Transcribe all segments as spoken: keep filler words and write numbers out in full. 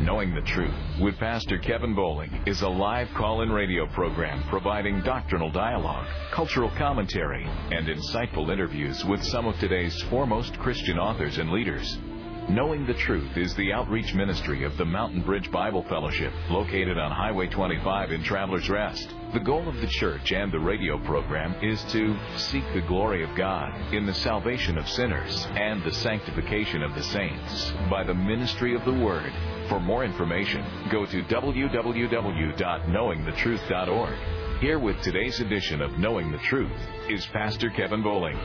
Knowing the Truth with Pastor Kevin Bowling is a live call-in radio program providing doctrinal dialogue, cultural commentary, and insightful interviews with some of today's foremost Christian authors and leaders. Knowing the Truth is the outreach ministry of the Mountain Bridge Bible Fellowship, located on Highway twenty-five in Travelers Rest. The goal of the church and the radio program is to seek the glory of God in the salvation of sinners and the sanctification of the saints by the ministry of the Word. For more information, go to w w w dot knowing the truth dot org. Here with today's edition of Knowing the Truth is Pastor Kevin Bowling.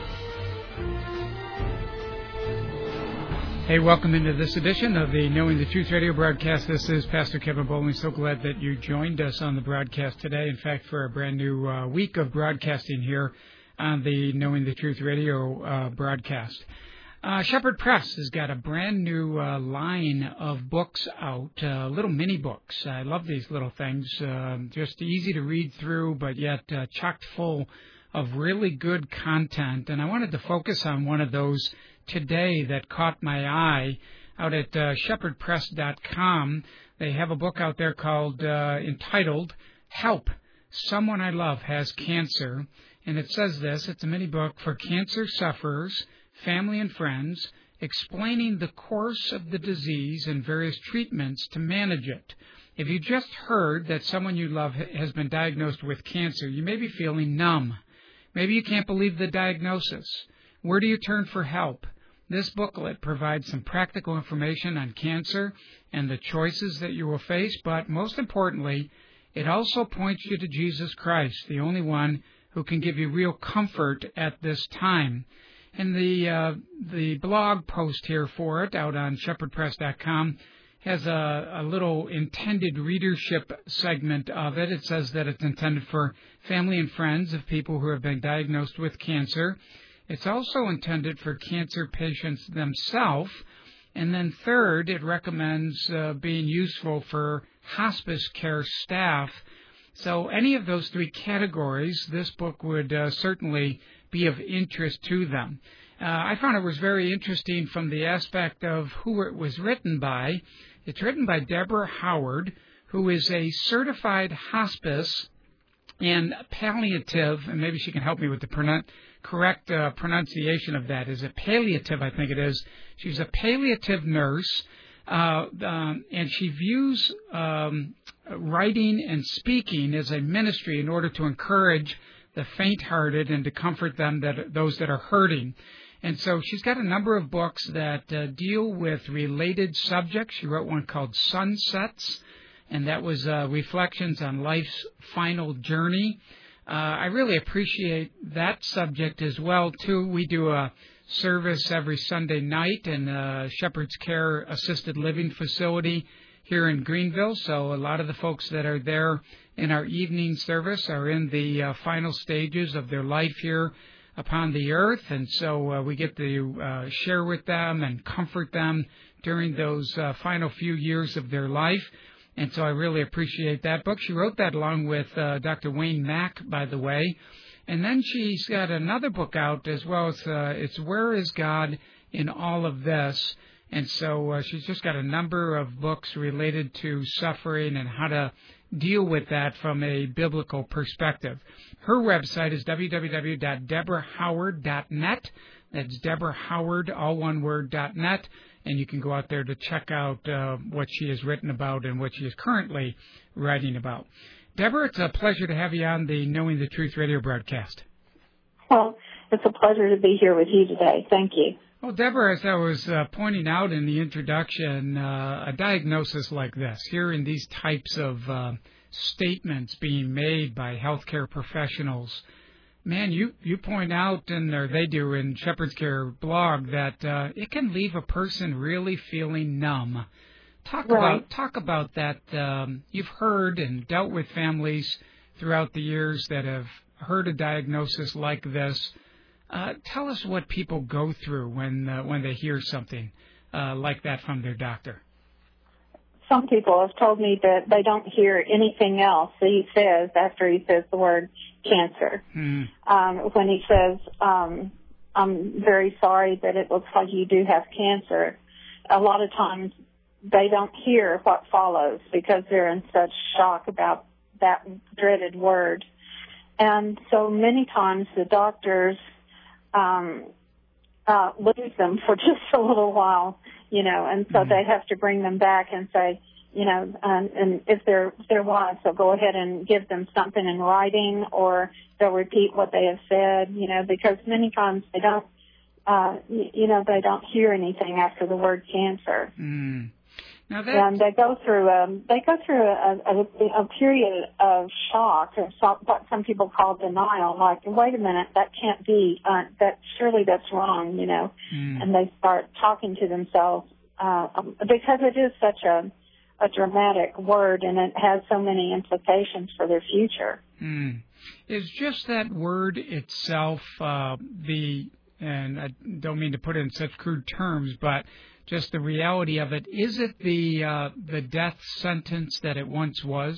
Hey, welcome into this edition of the Knowing the Truth radio broadcast. This is Pastor Kevin Bowling. So glad that you joined us on the broadcast today. In fact, for a brand new uh, week of broadcasting here on the Knowing the Truth radio uh, broadcast. Uh, Shepherd Press has got a brand new uh, line of books out, uh, little mini books. I love these little things. Uh, just easy to read through, but yet uh, chocked full of really good content. And I wanted to focus on one of those today that caught my eye out at uh, shepherd press dot com. They have a book out there called, uh, entitled, Help, Someone I Love Has Cancer. And it says this, it's a mini book for cancer sufferers, family and friends, explaining the course of the disease and various treatments to manage it. If you just heard that someone you love has been diagnosed with cancer, you may be feeling numb. Maybe you can't believe the diagnosis. Where do you turn for help? This booklet provides some practical information on cancer and the choices that you will face, but most importantly, it also points you to Jesus Christ, the only one who can give you real comfort at this time. And the uh, the blog post here for it out on shepherd press dot com has a, a little intended readership segment of it. It says that it's intended for family and friends of people who have been diagnosed with cancer. It's also intended for cancer patients themselves. And then third, it recommends uh, being useful for hospice care staff. So any of those three categories, this book would uh, certainly be of interest to them. Uh, I found it was very interesting from the aspect of who it was written by. It's written by Deborah Howard, who is a certified hospice and palliative, and maybe she can help me with the pronoun- correct uh, pronunciation of that. Is it palliative? I think it is. She's a palliative nurse, uh, um, and she views um, writing and speaking as a ministry in order to encourage the faint-hearted and to comfort them, that those that are hurting. And so she's got a number of books that uh, deal with related subjects. She wrote one called Sunsets, and that was uh, reflections on life's final journey. Uh, I really appreciate that subject as well, too. We do a service every Sunday night in a Shepherd's Care Assisted Living Facility here in Greenville, so a lot of the folks that are there in our evening service are in the uh, final stages of their life here upon the earth, and so uh, we get to uh, share with them and comfort them during those uh, final few years of their life. And so I really appreciate that book. She wrote that along with uh, Doctor Wayne Mack, by the way. And then she's got another book out as well. It's, uh, it's Where is God in All of This? And so uh, she's just got a number of books related to suffering and how to deal with that from a biblical perspective. Her website is w w w dot deborah howard dot net. That's Deborah Howard, all one word, dot net. And you can go out there to check out uh, what she has written about and what she is currently writing about. Deborah, it's a pleasure to have you on the Knowing the Truth radio broadcast. Well, it's a pleasure to be here with you today. Thank you. Well, Deborah, as I was uh, pointing out in the introduction, uh, a diagnosis like this, hearing these types of uh, statements being made by healthcare professionals, man, you, you point out, and or they do in Shepherd's Care blog, that uh, it can leave a person really feeling numb. Talk right. about talk about that. Um, you've heard and dealt with families throughout the years that have heard a diagnosis like this. Uh, tell us what people go through when uh, when they hear something uh, like that from their doctor. Some people have told me that they don't hear anything else that he says after he says the word cancer. Hmm. Um, when he says, um, I'm very sorry that it looks like you do have cancer, a lot of times they don't hear what follows because they're in such shock about that dreaded word. And so many times the doctors um, uh, lose them for just a little while, you know, and so mm-hmm. they have to bring them back and say, you know, um, and if they're, if they're wise, they'll go ahead and give them something in writing, or they'll repeat what they have said, you know, because many times they don't, uh, you, you know, they don't hear anything after the word cancer. Mm. Now that... And they go through, um, they go through a, a, a period of shock, or some, what some people call denial, like, wait a minute, that can't be, uh, that surely that's wrong, you know, mm. and they start talking to themselves, uh, because it is such a, a dramatic word, and it has so many implications for their future. Mm. Is just that word itself uh, the, and I don't mean to put it in such crude terms, but just the reality of it, is it the uh, the death sentence that it once was?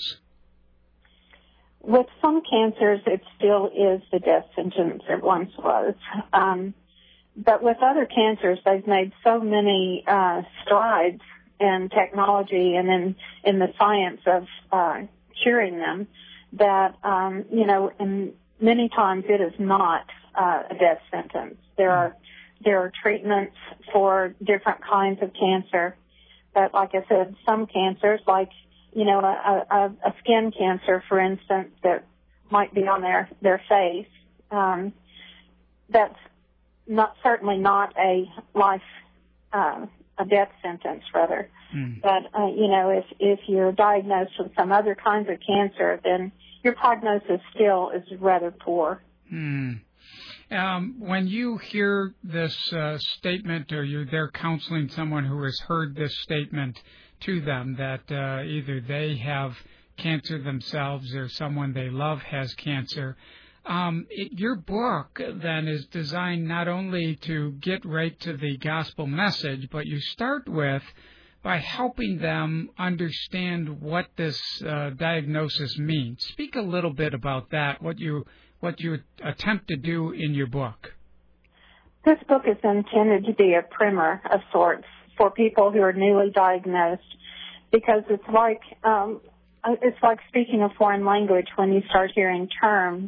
With some cancers, it still is the death sentence it once was. Um, but with other cancers, they've made so many uh, strides in technology and in, in the science of uh, curing them that, um, you know, and many times it is not uh, a death sentence. There are there are treatments for different kinds of cancer. But like I said, some cancers, like, you know, a, a, a skin cancer, for instance, that might be on their, their face, um, that's not certainly not a life uh a death sentence, rather. Mm. But, uh, you know, if, if you're diagnosed with some other kinds of cancer, then your prognosis still is rather poor. Mm. Um, when you hear this uh, statement, or you're there counseling someone who has heard this statement to them, that uh, either they have cancer themselves or someone they love has cancer, Um, it, your book, then, is designed not only to get right to the gospel message, but you start with by helping them understand what this uh, diagnosis means. Speak a little bit about that, what you what you attempt to do in your book. This book is intended to be a primer of sorts for people who are newly diagnosed, because it's like um, it's like speaking a foreign language when you start hearing terms.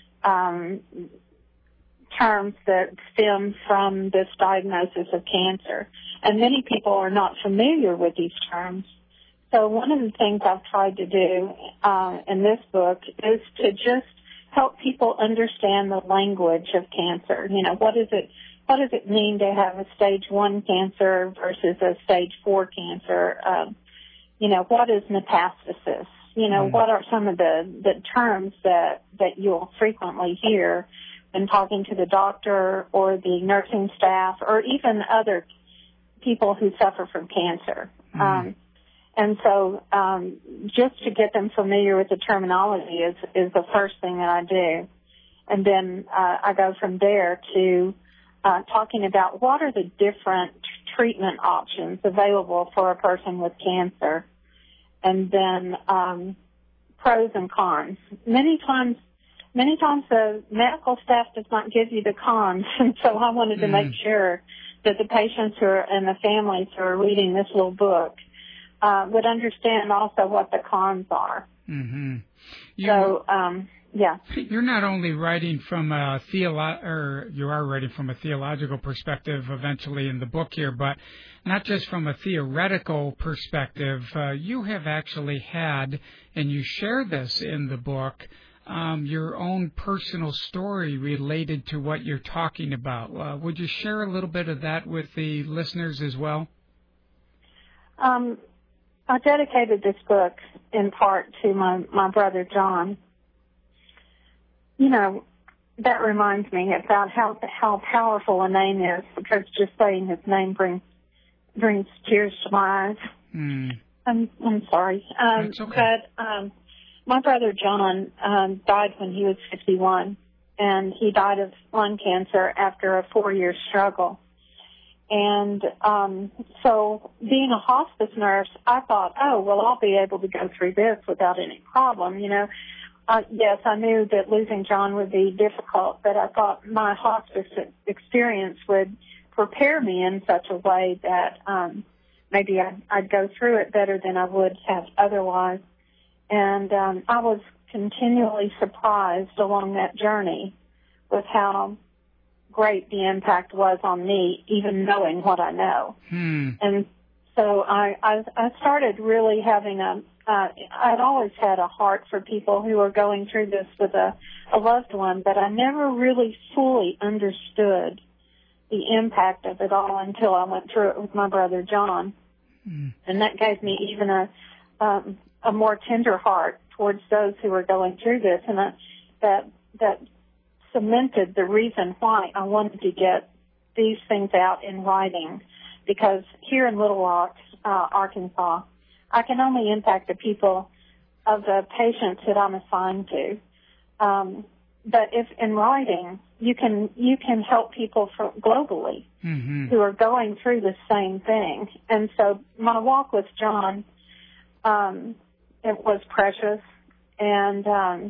Um, terms that stem from this diagnosis of cancer. And many people are not familiar with these terms. So one of the things I've tried to do uh, in this book is to just help people understand the language of cancer. You know, what is it, what does it mean to have a stage one cancer versus a stage four cancer? Um, you know, what is metastasis? You know, mm. what are some of the, the terms that, that you'll frequently hear when talking to the doctor or the nursing staff or even other people who suffer from cancer? Mm. Um, and so um, just to get them familiar with the terminology is, is the first thing that I do. And then uh, I go from there to uh, talking about what are the different treatment options available for a person with cancer. And then um, pros and cons. Many times, many times the medical staff does not give you the cons, and so I wanted to mm. make sure that the patients who are, and the families who are reading this little book uh, would understand also what the cons are. Mm-hmm. You, so, um, yeah. You're not only writing from a theolo- or you are writing from a theological perspective eventually in the book here, but not just from a theoretical perspective. Uh, you have actually had, and you share this in the book, um, your own personal story related to what you're talking about. Uh, would you share a little bit of that with the listeners as well? Um, I dedicated this book in part to my, my brother John. You know, that reminds me about how how powerful a name is, because just saying his name brings brings tears to my eyes. Mm. I'm I'm sorry, um, That's okay. but um, my brother John um, died when he was fifty-one, and he died of lung cancer after a four-year struggle. And um, so, being a hospice nurse, I thought, oh well, I'll be able to go through this without any problem, you know. Uh, yes, I knew that losing John would be difficult, but I thought my hospice experience would prepare me in such a way that um, maybe I'd, I'd go through it better than I would have otherwise. And um, I was continually surprised along that journey with how great the impact was on me, even knowing what I know. Hmm. And so I, I, I started really having a, uh, I'd always had a heart for people who were going through this with a, a loved one, but I never really fully understood the impact of it all until I went through it with my brother John. Hmm. And that gave me even a, um, a more tender heart towards those who were going through this, and I, that, that cemented the reason why I wanted to get these things out in writing, because here in Little Rock, uh, Arkansas, I can only impact the people of the patients that I'm assigned to. Um, but if in writing, you can you can help people from globally mm-hmm. who are going through the same thing. And so my walk with John, um, it was precious and um,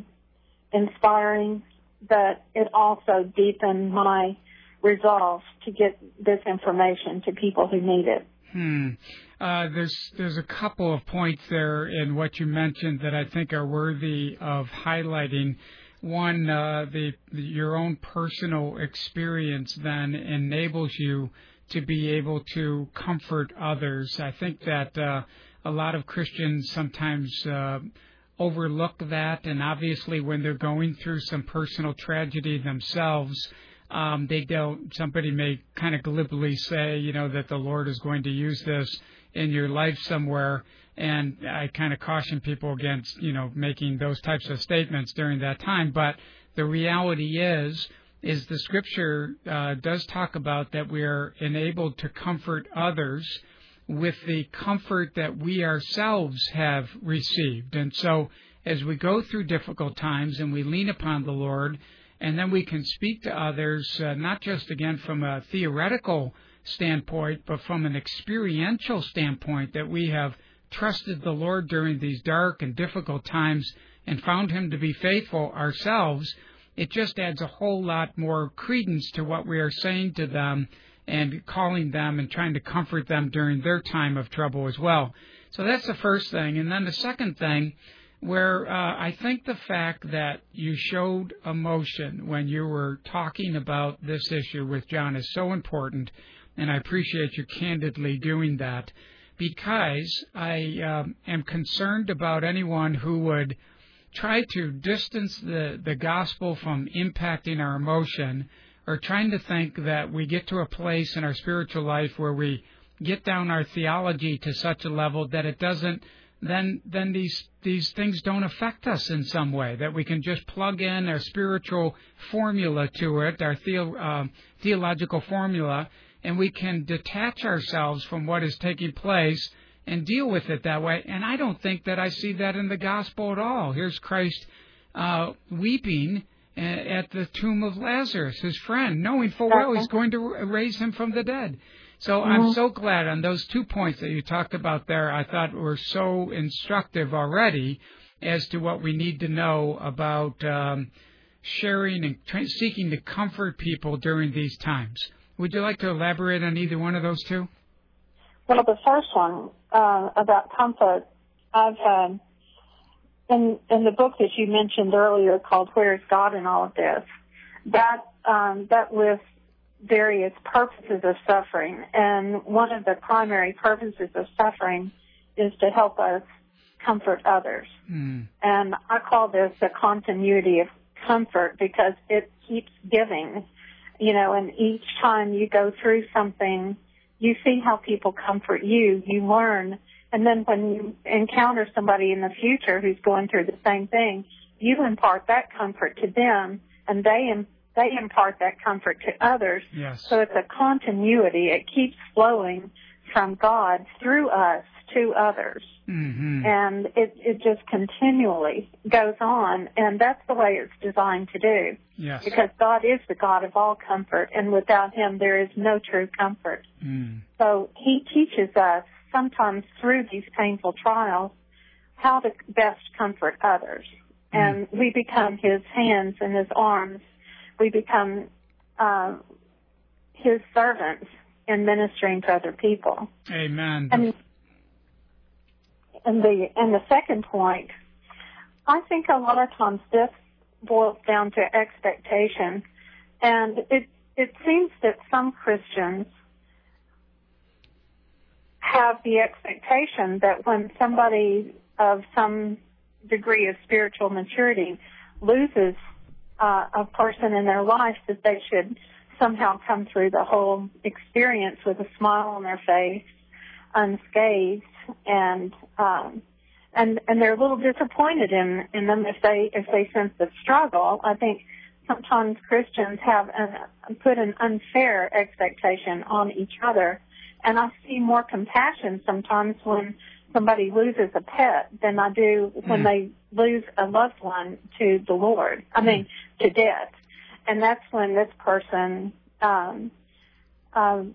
inspiring, but it also deepened my resolve to get this information to people who need it. Hmm. Uh, there's there's a couple of points there in what you mentioned that I think are worthy of highlighting. One, uh, the, the your own personal experience then enables you to be able to comfort others. I think that uh, a lot of Christians sometimes uh, overlook that, and obviously when they're going through some personal tragedy themselves, Um, they don't, somebody may kind of glibly say, you know, that the Lord is going to use this in your life somewhere. And I kind of caution people against, you know, making those types of statements during that time. But the reality is, is the Scripture uh, does talk about that we are enabled to comfort others with the comfort that we ourselves have received. And so as we go through difficult times and we lean upon the Lord, and then we can speak to others, uh, not just, again, from a theoretical standpoint, but from an experiential standpoint, that we have trusted the Lord during these dark and difficult times and found Him to be faithful ourselves. It just adds a whole lot more credence to what we are saying to them and calling them and trying to comfort them during their time of trouble as well. So that's the first thing. And then the second thing, where uh, I think the fact that you showed emotion when you were talking about this issue with John is so important, and I appreciate you candidly doing that, because I um, am concerned about anyone who would try to distance the, the gospel from impacting our emotion, or trying to think that we get to a place in our spiritual life where we get down our theology to such a level that it doesn't then then these these things don't affect us in some way, that we can just plug in our spiritual formula to it, our theo, uh, theological formula, and we can detach ourselves from what is taking place and deal with it that way. And I don't think that I see that in the gospel at all. Here's Christ uh, weeping at the tomb of Lazarus, his friend, knowing full well He's going to raise him from the dead. So mm-hmm. I'm so glad on those two points that you talked about there. I thought were so instructive already as to what we need to know about um, sharing and tra- seeking to comfort people during these times. Would you like to elaborate on either one of those two? Well, the first one uh, about comfort, I've um, in in the book that you mentioned earlier called "Where Is God in All of This?" That um, that lists various purposes of suffering, and one of the primary purposes of suffering is to help us comfort others. Mm. And I call this the continuity of comfort because it keeps giving, you know, and each time you go through something, you see how people comfort you, you learn, and then when you encounter somebody in the future who's going through the same thing, you impart that comfort to them, and they impart They impart that comfort to others. Yes. So it's a continuity. It keeps flowing from God through us to others. Mm-hmm. And it, it just continually goes on. And that's the way it's designed to do. Yes. Because God is the God of all comfort. And without Him, there is no true comfort. Mm. So He teaches us, sometimes through these painful trials, how to best comfort others. Mm. And we become His hands and His arms. We become uh, His servants in ministering to other people. Amen. And, and the and the second point, I think a lot of times this boils down to expectation, and it it seems that some Christians have the expectation that when somebody of some degree of spiritual maturity loses uh, a person in their life, that they should somehow come through the whole experience with a smile on their face, unscathed, and um, and and they're a little disappointed in in them if they if they sense the struggle. I think sometimes Christians have an, put an unfair expectation on each other, and I see more compassion sometimes when somebody loses a pet than I do when mm. they lose a loved one to the Lord. I mean, mm. to death. And that's when this person, um, um,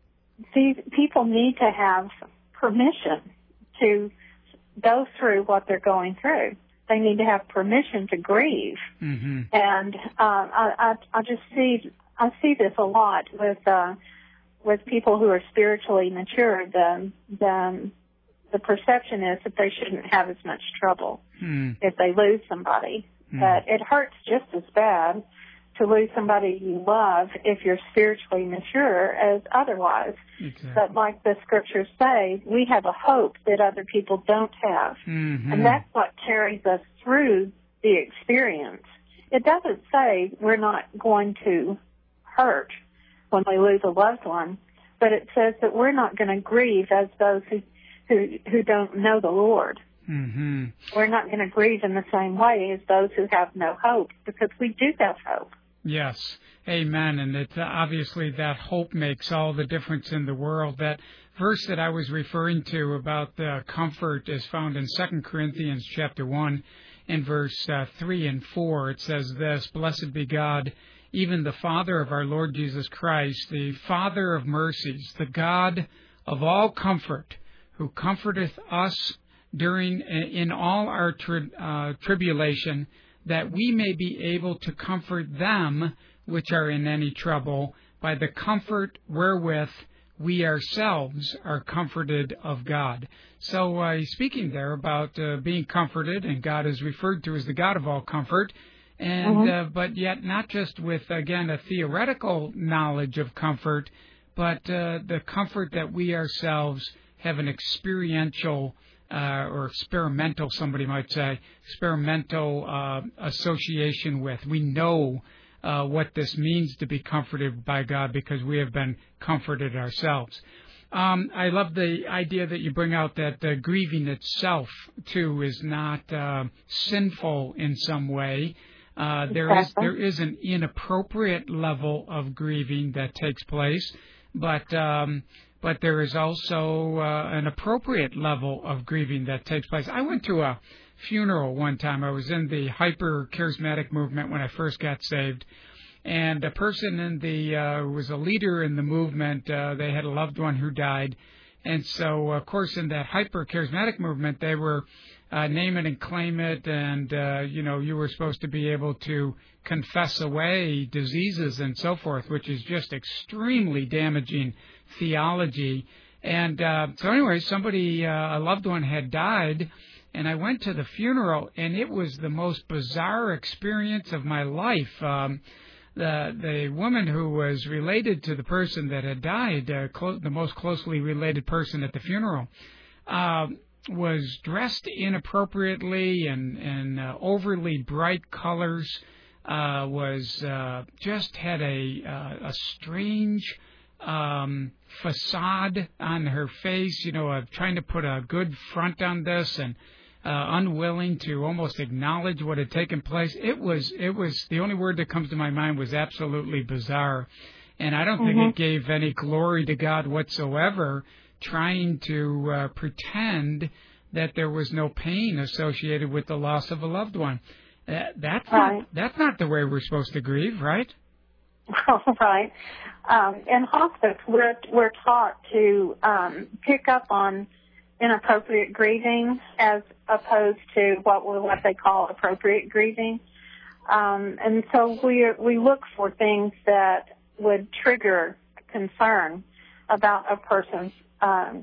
these people need to have permission to go through what they're going through. They need to have permission to grieve. Mm-hmm. And uh, I, I, I just see, I see this a lot with uh, with people who are spiritually mature. The the the perception is that they shouldn't have as much trouble mm. if they lose somebody. Mm. But it hurts just as bad to lose somebody you love if you're spiritually mature as otherwise. Exactly. But like the scriptures say, we have a hope that other people don't have. Mm-hmm. And that's what carries us through the experience. It doesn't say we're not going to hurt when we lose a loved one, but it says that we're not going to grieve as those who, who, who don't know the Lord. Mm-hmm. We're not going to grieve in the same way as those who have no hope, because we do have hope. Yes, amen. And it, uh, obviously that hope makes all the difference in the world. That verse that I was referring to about the comfort is found in Second Corinthians chapter one, in verse uh, three and four. It says this: "Blessed be God, even the Father of our Lord Jesus Christ, the Father of mercies, the God of all comfort, who comforteth us during in all our tri- uh, tribulation, that we may be able to comfort them which are in any trouble by the comfort wherewith we ourselves are comforted of God." So uh, he's speaking there about uh, being comforted, and God is referred to as the God of all comfort, and mm-hmm. uh, but yet not just with, again, a theoretical knowledge of comfort, but uh, the comfort that we ourselves have an experiential Uh, or experimental, somebody might say, experimental uh, association with. We know uh, what this means to be comforted by God because we have been comforted ourselves. Um, I love the idea that you bring out that uh, grieving itself, too, is not uh, sinful in some way. Uh, there is there is an inappropriate level of grieving that takes place, but um, but there is also uh, an appropriate level of grieving that takes place. I went to a funeral one time. I was in the hyper-charismatic movement when I first got saved, and a person in the uh, who was a leader in the movement, uh, they had a loved one who died, and so, of course, in that hyper-charismatic movement, they were uh, name it and claim it, and, uh, you know, you were supposed to be able to confess away diseases and so forth, which is just extremely damaging theology. And uh, so anyway, somebody, uh, a loved one had died, and I went to the funeral, and it was the most bizarre experience of my life. Um, the the woman who was related to the person that had died, uh, clo- the most closely related person at the funeral, uh, was dressed inappropriately and, and uh, overly bright colors, uh, was uh, just had a, uh, a strange um, facade on her face, you know, uh, trying to put a good front on this and uh, unwilling to almost acknowledge what had taken place. It was, it was, the only word that comes to my mind was absolutely bizarre. And I don't mm-hmm. think it gave any glory to God whatsoever, trying to uh, pretend that there was no pain associated with the loss of a loved one. Uh, that's, right. not, that's not the way we're supposed to grieve, right? Right. Um, in hospice, we're we're taught to um, pick up on inappropriate grieving as opposed to what we what they call appropriate grieving, um, and so we we look for things that would trigger concern. about a person's um,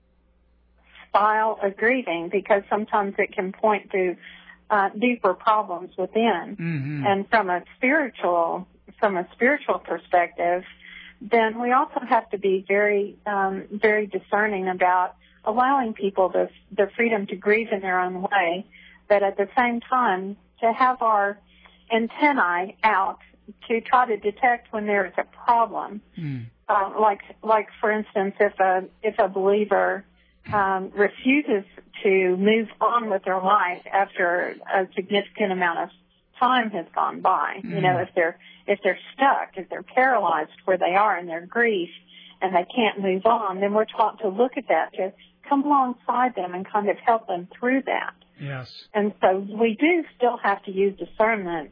style of grieving, because sometimes it can point to uh, deeper problems within. Mm-hmm. And from a spiritual from a spiritual perspective, then we also have to be very um, very discerning about allowing people the the freedom to grieve in their own way, but at the same time to have our antennae out to try to detect when there is a problem. Mm. Uh, like like for instance, if a if a believer um, refuses to move on with their life after a significant amount of time has gone by, mm. you know, if they're if they're stuck, if they're paralyzed where they are in their grief and they can't move on, then we're taught to look at that, to come alongside them and kind of help them through that. Yes. And so we do still have to use discernment.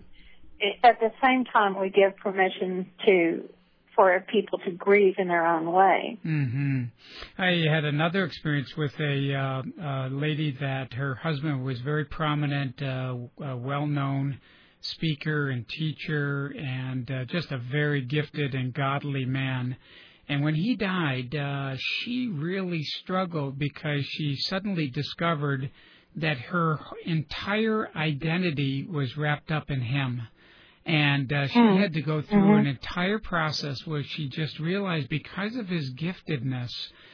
At the same time, we give permission to for people to grieve in their own way. Mm-hmm. I had another experience with a uh, uh, lady that her husband was very prominent, uh, uh, well-known speaker and teacher, and uh, just a very gifted and godly man. And when he died, uh, she really struggled because she suddenly discovered that her entire identity was wrapped up in him. And uh, she mm. had to go through mm-hmm. an entire process where she just realized, because of his giftedness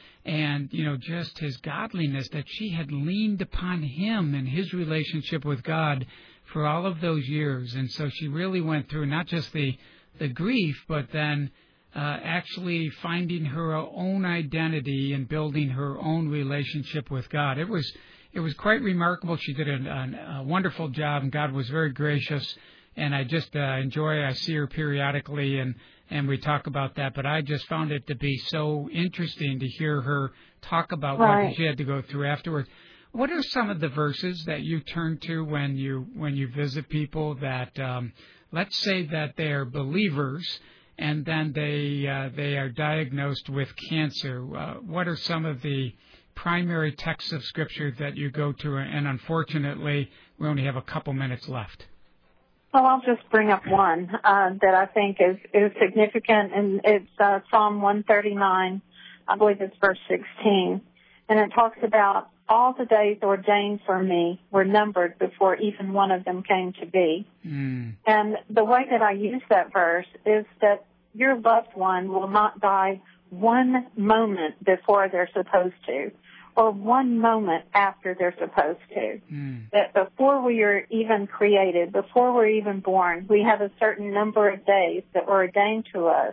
and, you know, just his godliness, that she had leaned upon him and his relationship with God for all of those years. And so she really went through not just the, the grief, but then uh, actually finding her own identity and building her own relationship with God. It was it was quite remarkable. She did a, a, a wonderful job, and God was very gracious. And I just uh, enjoy, I see her periodically, and, and we talk about that. But I just found it to be so interesting to hear her talk about right. what she had to go through afterwards. What are some of the verses that you turn to when you when you visit people that, um, let's say that they are believers, and then they uh, they are diagnosed with cancer? Uh, what are some of the primary texts of Scripture that you go to? And unfortunately, we only have a couple minutes left. Well, I'll just bring up one uh, that I think is, is significant, and it's uh, Psalm one thirty-nine. I believe it's verse sixteen. And it talks about all the days ordained for me were numbered before even one of them came to be. Mm. And the way that I use that verse is that your loved one will not die one moment before they're supposed to, or one moment after they're supposed to. Mm. That before we are even created, before we're even born, we have a certain number of days that were ordained to us.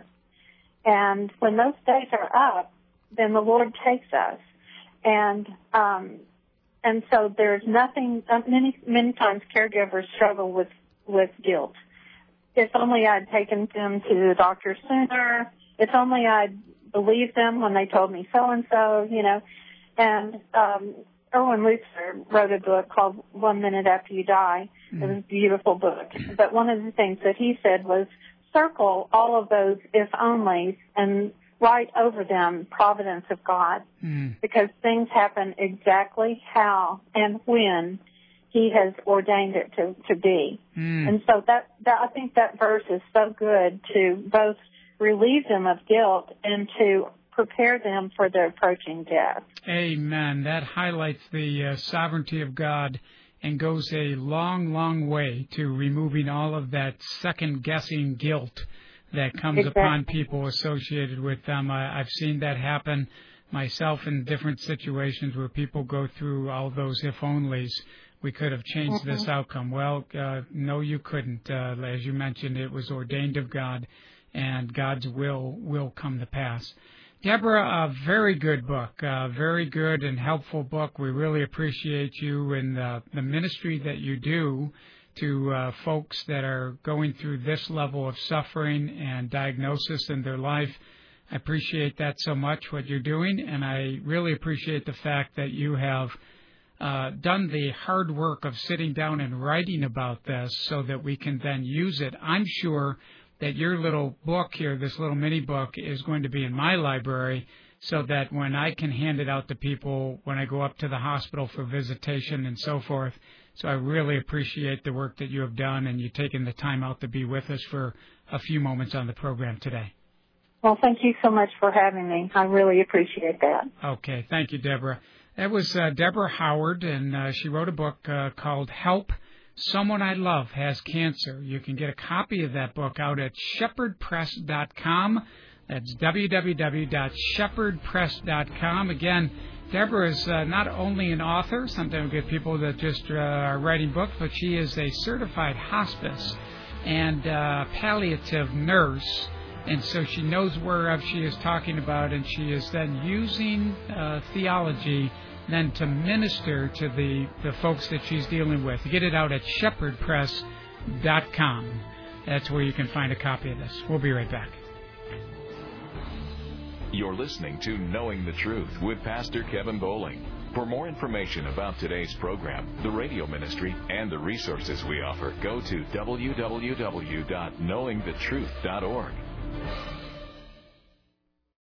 And when those days are up, then the Lord takes us. And um, and so there's nothing, uh, many, many times caregivers struggle with, with guilt. If only I'd taken them to the doctor sooner. If only I'd believed them when they told me so-and-so, you know. And um, Erwin Lutzer wrote a book called One Minute After You Die. Mm. It was a beautiful book. But one of the things that he said was circle all of those if-onlys and write over them providence of God, mm. because things happen exactly how and when he has ordained it to, to be. Mm. And so that, that I think that verse is so good to both relieve them of guilt and to prepare them for their approaching death. Amen. That highlights the uh, sovereignty of God and goes a long, long way to removing all of that second-guessing guilt that comes exactly. upon people associated with them. I, I've seen that happen myself in different situations where people go through all those if-onlys. We could have changed mm-hmm. this outcome. Well, uh, no, you couldn't. Uh, as you mentioned, it was ordained of God, and God's will will come to pass. Deborah, a very good book, a very good and helpful book. We really appreciate you and the, the ministry that you do to uh, folks that are going through this level of suffering and diagnosis in their life. I appreciate that so much, what you're doing, and I really appreciate the fact that you have uh, done the hard work of sitting down and writing about this so that we can then use it. I'm sure that your little book here, this little mini book, is going to be in my library so that when I can hand it out to people when I go up to the hospital for visitation and so forth. So I really appreciate the work that you have done and you taking the time out to be with us for a few moments on the program today. Well, thank you so much for having me. I really appreciate that. Okay. Thank you, Deborah. That was uh, Deborah Howard, and uh, she wrote a book uh, called Help, Someone I Love Has Cancer. You can get a copy of that book out at shepherd press dot com. That's w w w dot shepherd press dot com. Again, Deborah is uh, not only an author, sometimes we get people that just uh, are writing books, but she is a certified hospice and uh, palliative nurse. And so she knows whereof she is talking about, and she is then using uh, theology then to minister to the, the folks that she's dealing with. Get it out at shepherd press dot com. That's where you can find a copy of this. We'll be right back. You're listening to Knowing the Truth with Pastor Kevin Bowling. For more information about today's program, the radio ministry, and the resources we offer, go to w w w dot knowing the truth dot org.